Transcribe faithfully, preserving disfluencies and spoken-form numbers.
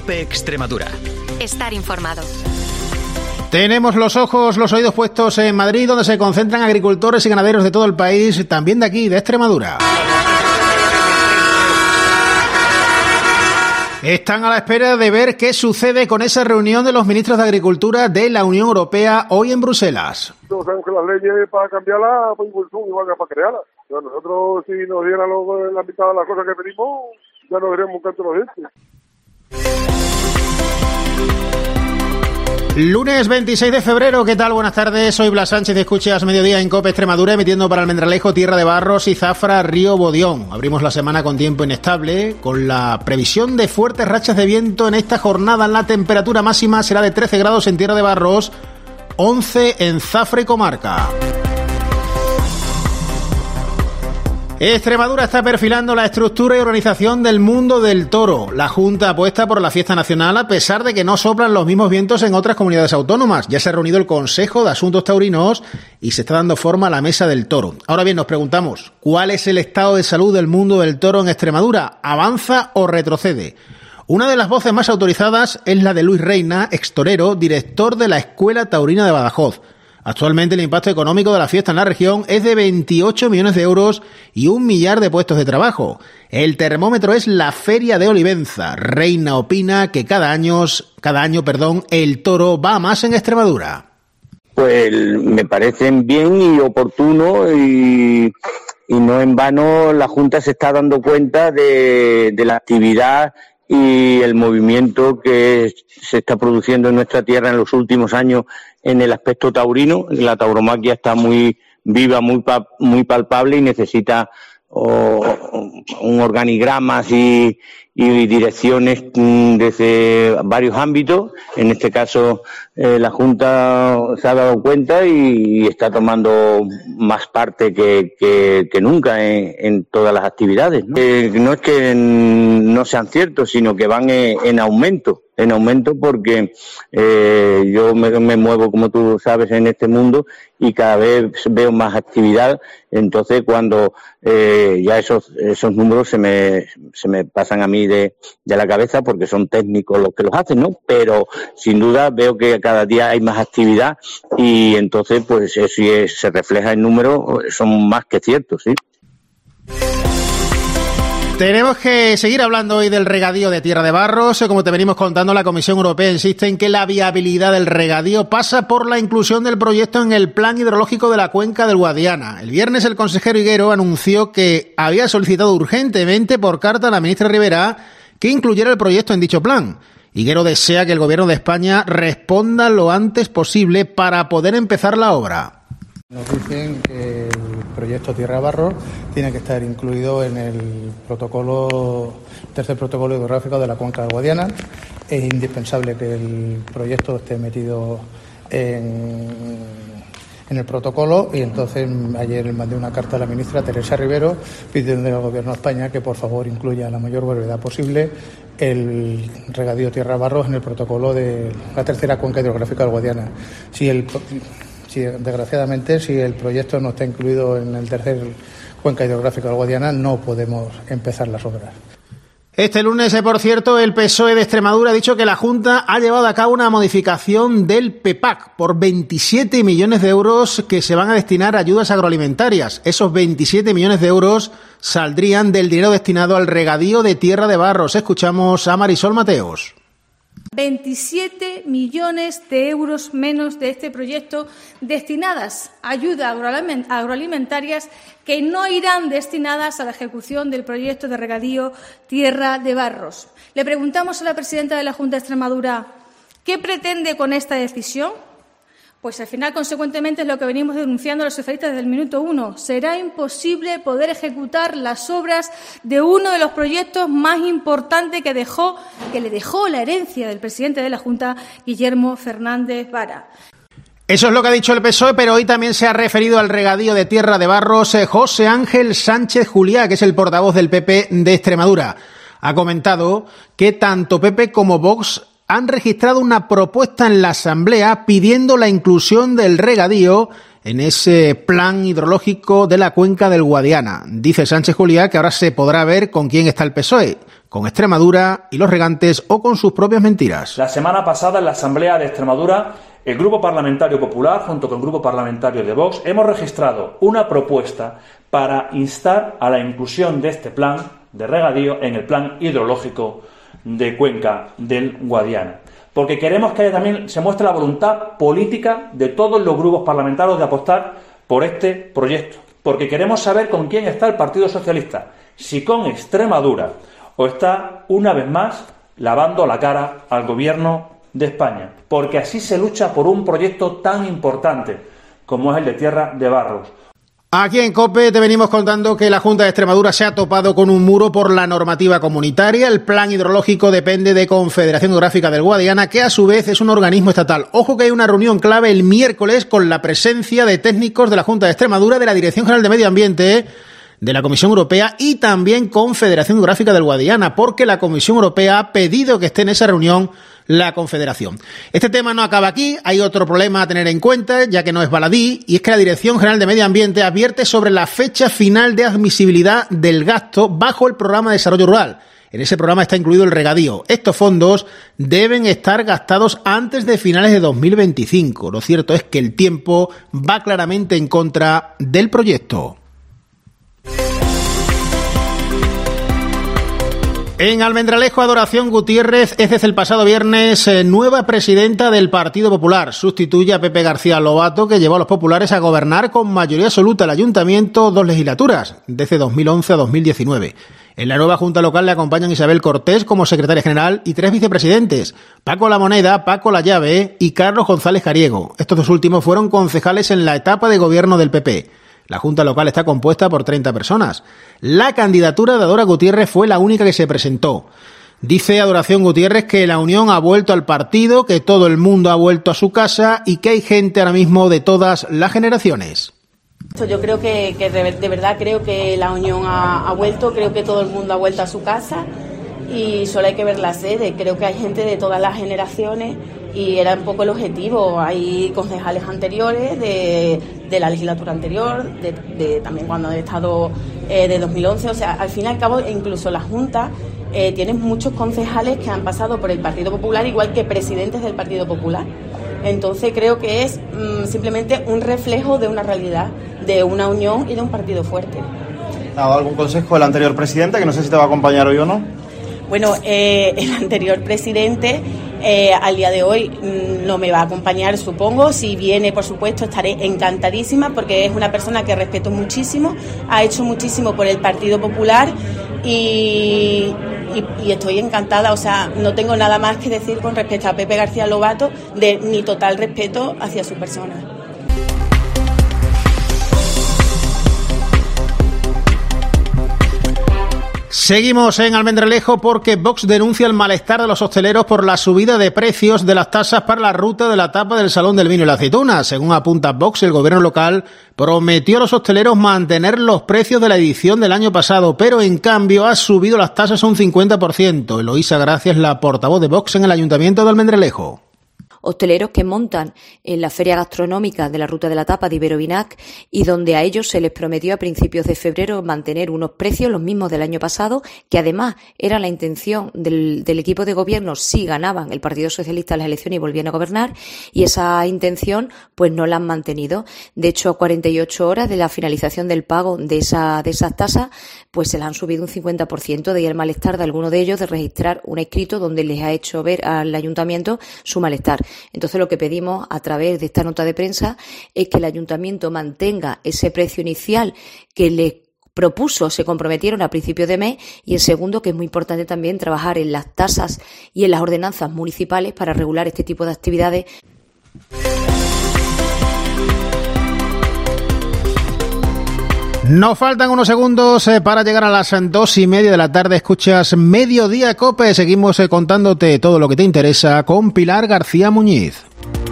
COPE Extremadura. Estar informado. Tenemos los ojos, los oídos puestos en Madrid, donde se concentran agricultores y ganaderos de todo el país, también de aquí, de Extremadura. Están a la espera de ver qué sucede con esa reunión de los ministros de Agricultura de la Unión Europea hoy en Bruselas. Todos sabemos que las leyes para cambiarlas pues, son igual que para crearlas. Pero nosotros, si nos dieran lo, la mitad de las cosas que pedimos, ya nos daríamos un canto a los dientes. Lunes veintiséis de febrero, ¿qué tal? Buenas tardes, soy Blas Sánchez, escuchas Mediodía en COPE Extremadura, emitiendo para Almendralejo, Tierra de Barros y Zafra, Río Bodión. Abrimos la semana con tiempo inestable, con la previsión de fuertes rachas de viento en esta jornada. La temperatura máxima será de trece grados en Tierra de Barros, once en Zafra y comarca. Extremadura está perfilando la estructura y organización del mundo del toro. La Junta apuesta por la fiesta nacional a pesar de que no soplan los mismos vientos en otras comunidades autónomas. Ya se ha reunido el Consejo de Asuntos Taurinos y se está dando forma a la Mesa del Toro. Ahora bien, nos preguntamos, ¿cuál es el estado de salud del mundo del toro en Extremadura? ¿Avanza o retrocede? Una de las voces más autorizadas es la de Luis Reina, extorero, director de la Escuela Taurina de Badajoz. Actualmente el impacto económico de la fiesta en la región es de veintiocho millones de euros y un millar de puestos de trabajo. El termómetro es la Feria de Olivenza. Reina opina que cada año, cada año, perdón, el toro va más en Extremadura. Pues me parecen bien y oportuno y, y no en vano la Junta se está dando cuenta de, de la actividad y el movimiento que se está produciendo en nuestra tierra en los últimos años en el aspecto taurino. La tauromaquia está muy viva, muy pa- muy palpable y necesita oh, un organigrama y, y direcciones mm, desde varios ámbitos. En este caso eh, la Junta se ha dado cuenta y, y está tomando más parte que, que, que nunca en, en todas las actividades, ¿no? Eh, no es que no sean ciertos, sino que van en, en aumento. en aumento porque eh, yo me, me muevo, como tú sabes, en este mundo y cada vez veo más actividad. Entonces, cuando eh, ya esos esos números se me se me pasan a mí de, de la cabeza porque son técnicos los que los hacen, ¿no? Pero sin duda veo que cada día hay más actividad y entonces, pues eso es, se refleja en números, son más que ciertos, ¿sí? Tenemos que seguir hablando hoy del regadío de Tierra de Barros. Como te venimos contando, la Comisión Europea insiste en que la viabilidad del regadío pasa por la inclusión del proyecto en el plan hidrológico de la cuenca del Guadiana. El viernes el consejero Higuero anunció que había solicitado urgentemente por carta a la ministra Ribera que incluyera el proyecto en dicho plan. Higuero desea que el Gobierno de España responda lo antes posible para poder empezar la obra. Nos dicen que el proyecto Tierra de Barros tiene que estar incluido en el protocolo, tercer protocolo hidrográfico de la cuenca del Guadiana. Es indispensable que el proyecto esté metido en, en el protocolo y entonces ayer mandé una carta a la ministra Teresa Rivero pidiendo al Gobierno de España que por favor incluya a la mayor brevedad posible el regadío Tierra de Barros en el protocolo de la tercera cuenca hidrográfica del Guadiana. Si el Si, desgraciadamente, si el proyecto no está incluido en el tercer cuenca hidrográfica del Guadiana, no podemos empezar las obras. Este lunes, por cierto, el P S O E de Extremadura ha dicho que la Junta ha llevado a cabo una modificación del P E P A C por veintisiete millones de euros que se van a destinar a ayudas agroalimentarias. Esos veintisiete millones de euros saldrían del dinero destinado al regadío de Tierra de Barros. Escuchamos a Marisol Mateos. veintisiete millones de euros menos de este proyecto destinadas a ayudas agroalimentarias que no irán destinadas a la ejecución del proyecto de regadío Tierra de Barros. Le preguntamos a la presidenta de la Junta de Extremadura ¿qué pretende con esta decisión? Pues al final, consecuentemente, es lo que venimos denunciando los socialistas desde el minuto uno. Será imposible poder ejecutar las obras de uno de los proyectos más importantes que dejó, que le dejó la herencia del presidente de la Junta, Guillermo Fernández Vara. Eso es lo que ha dicho el P S O E, pero hoy también se ha referido al regadío de Tierra de Barros José Ángel Sánchez Juliá, que es el portavoz del P P de Extremadura. Ha comentado que tanto P P como Vox han registrado una propuesta en la Asamblea pidiendo la inclusión del regadío en ese plan hidrológico de la cuenca del Guadiana. Dice Sánchez Juliá que ahora se podrá ver con quién está el P S O E, con Extremadura y los regantes o con sus propias mentiras. La semana pasada en la Asamblea de Extremadura, el Grupo Parlamentario Popular, junto con el Grupo Parlamentario de Vox, hemos registrado una propuesta para instar a la inclusión de este plan de regadío en el plan hidrológico de Cuenca del Guadiana. Porque queremos que también se muestre la voluntad política de todos los grupos parlamentarios de apostar por este proyecto. Porque queremos saber con quién está el Partido Socialista, si con Extremadura o está, una vez más, lavando la cara al Gobierno de España. Porque así se lucha por un proyecto tan importante como es el de Tierra de Barros. Aquí en COPE te venimos contando que la Junta de Extremadura se ha topado con un muro por la normativa comunitaria. El plan hidrológico depende de Confederación Hidrográfica del Guadiana, que a su vez es un organismo estatal. Ojo que hay una reunión clave el miércoles con la presencia de técnicos de la Junta de Extremadura, de la Dirección General de Medio Ambiente, de la Comisión Europea y también Confederación Hidrográfica del Guadiana, porque la Comisión Europea ha pedido que esté en esa reunión la Confederación. Este tema no acaba aquí, hay otro problema a tener en cuenta, ya que no es baladí, y es que la Dirección General de Medio Ambiente advierte sobre la fecha final de admisibilidad del gasto bajo el Programa de Desarrollo Rural. En ese programa está incluido el regadío. Estos fondos deben estar gastados antes de finales de dos mil veinticinco. Lo cierto es que el tiempo va claramente en contra del proyecto. En Almendralejo, Adoración Gutiérrez es desde el pasado viernes eh, nueva presidenta del Partido Popular. Sustituye a Pepe García Lobato, que llevó a los populares a gobernar con mayoría absoluta el ayuntamiento dos legislaturas, desde dos mil once a dos mil diecinueve. En la nueva Junta Local le acompañan Isabel Cortés como secretaria general y tres vicepresidentes, Paco La Moneda, Paco La Llave y Carlos González Cariego. Estos dos últimos fueron concejales en la etapa de gobierno del P P. La Junta Local está compuesta por treinta personas. La candidatura de Adora Gutiérrez fue la única que se presentó. Dice Adoración Gutiérrez que la Unión ha vuelto al partido, que todo el mundo ha vuelto a su casa y que hay gente ahora mismo de todas las generaciones. Yo creo que, que de, de verdad creo que la Unión ha, ha vuelto, creo que todo el mundo ha vuelto a su casa y solo hay que ver la sede. Creo que hay gente de todas las generaciones y era un poco el objetivo. Hay concejales anteriores de, de la legislatura anterior, de, de también cuando he estado eh, de dos mil once, o sea, al fin y al cabo incluso la Junta eh, tiene muchos concejales que han pasado por el Partido Popular, igual que presidentes del Partido Popular. Entonces creo que es mmm, simplemente un reflejo de una realidad, de una unión y de un partido fuerte. ¿Ha dado algún consejo el anterior presidente, que no sé si te va a acompañar hoy o no? Bueno, eh, el anterior presidente eh, al día de hoy mmm, no me va a acompañar, supongo. Si viene, por supuesto, estaré encantadísima porque es una persona que respeto muchísimo, ha hecho muchísimo por el Partido Popular y, y, y estoy encantada. O sea, no tengo nada más que decir con respecto a Pepe García Lobato, de mi total respeto hacia su persona. Seguimos en Almendralejo porque Vox denuncia el malestar de los hosteleros por la subida de precios de las tasas para la ruta de la tapa del Salón del Vino y la Aceituna. Según apunta Vox, el gobierno local prometió a los hosteleros mantener los precios de la edición del año pasado, pero en cambio ha subido las tasas un cincuenta por ciento. Eloísa Gracia es la portavoz de Vox en el Ayuntamiento de Almendralejo. Hosteleros que montan en la feria gastronómica de la Ruta de la Tapa de Iberovinac y donde a ellos se les prometió a principios de febrero mantener unos precios los mismos del año pasado, que además era la intención del, del equipo de gobierno si ganaban el Partido Socialista las elecciones y volvían a gobernar, y esa intención pues no la han mantenido. De hecho, a cuarenta y ocho horas de la finalización del pago de, esa, de esas tasas, pues se las han subido un cincuenta por ciento, de ahí el malestar de algunos de ellos de registrar un escrito donde les ha hecho ver al ayuntamiento su malestar. Entonces lo que pedimos a través de esta nota de prensa es que el ayuntamiento mantenga ese precio inicial que les propuso, se comprometieron a principios de mes, y en segundo, que es muy importante también trabajar en las tasas y en las ordenanzas municipales para regular este tipo de actividades. Nos faltan unos segundos eh, para llegar a las dos y media de la tarde. Escuchas Mediodía Cope. Seguimos eh, contándote todo lo que te interesa con Pilar García Muñiz.